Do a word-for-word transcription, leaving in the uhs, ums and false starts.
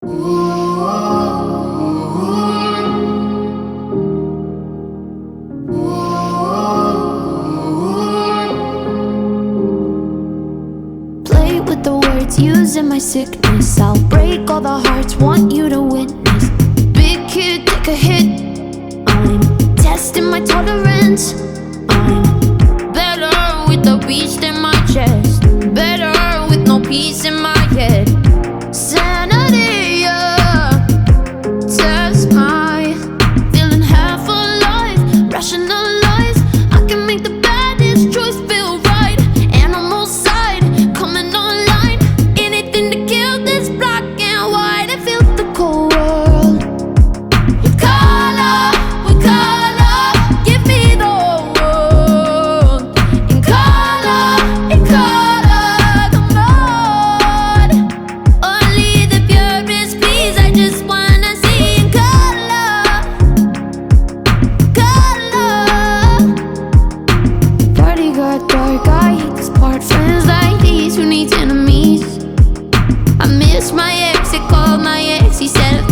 Play with the words, using my sickness. I'll break all the hearts, want you to witness. Big kid, take a hit. I'm testing my tolerance. I'm better with the beast in my chest, better with no peace in my head. Sanity, yeah. Test my feeling half alive. Rationalize, I can make the baddest choice feel right. Animal side, coming online. Anything to kill this black and white and feel the cold world. With color, with color, give me the whole world. In color, in color, come on. Only the purest peace I just wanna see in color, color. Party got dark, I hate this part. Friends like these, who needs enemies? I miss my ex, he called my ex, he said